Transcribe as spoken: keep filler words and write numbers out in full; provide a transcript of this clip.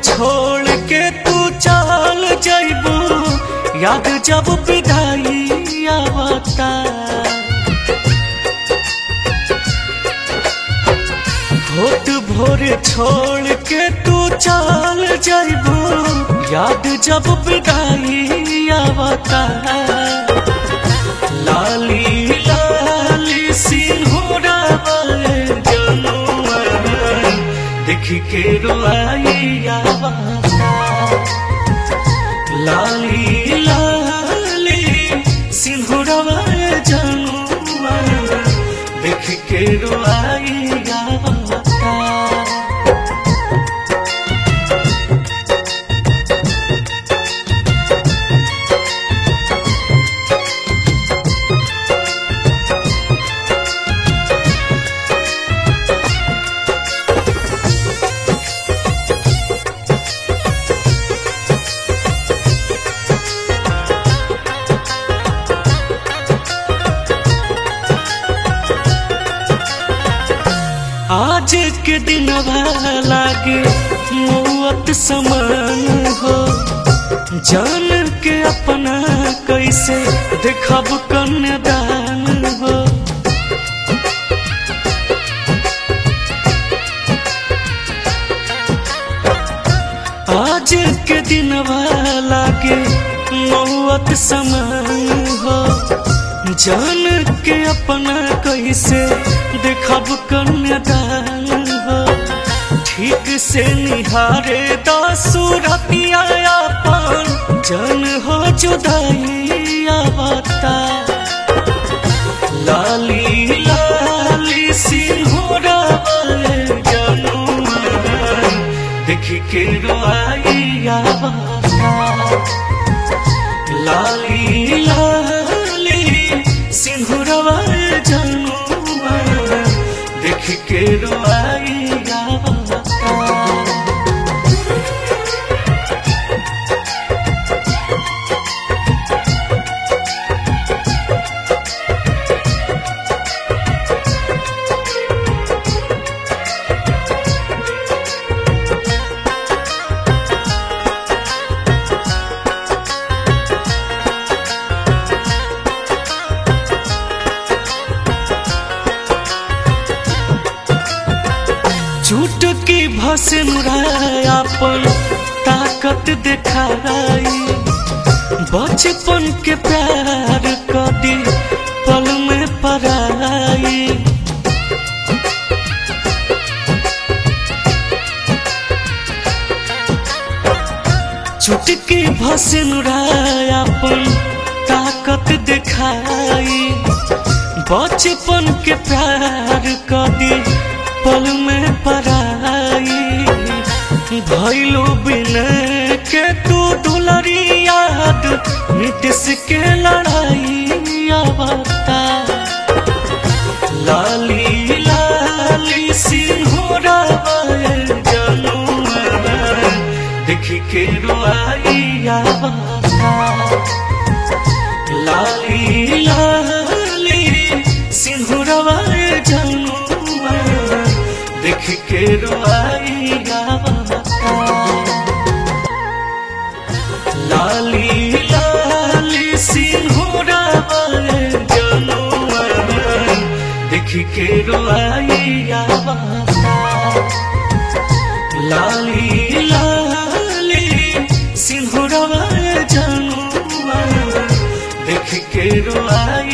छोड़ के तू चल जाइबू, याद जब विदाई आवता। होत भोर छोड़ के तू चल जाइबू, याद जब विदाई आवता। लाली लाली सिंहरा वाले जनुआ देख के रोआई आवता। लाली लाली सिंहरा वाले जनुआ देख के रोआई आवता। आज के दिन लागे मौत समान हो, जान के अपना कैसे देखब कन्यादान हो। आज के दिन लागे मौत समान हो, जान के अपना कैसे देखब कन्यादान हो। ठीक से निहारे दासुरतिया अपन जन हो जुदाई आवता। लाली लाली सिंहरा वाले जनुआ देख के रोआई आवता। लाली लाली सिंहरा वाले जनुआ देख के रोआई आवता। झूठ की भसनुरायापन ताकत दिखाई, बचपन के प्यार कदी पल में पराई। चुटकी भसनुरायापन ताकत दिखाई, बचपन के प्यार कदी पल में पराई। भैलू बिन के तू दुलरी याद नीतीश के लड़ाई आवता। लाली लाली सिंहरा वाले जनुआ देख के रोआई आवता। लाली लाली सिंहरा वाले जनुआ देख के रोआई आवता। लाली लाली सिंहरा वाले जनुआ देख के रोआई आवता। लाली लाली सिंहरा वाले जनुआ देख के रोआई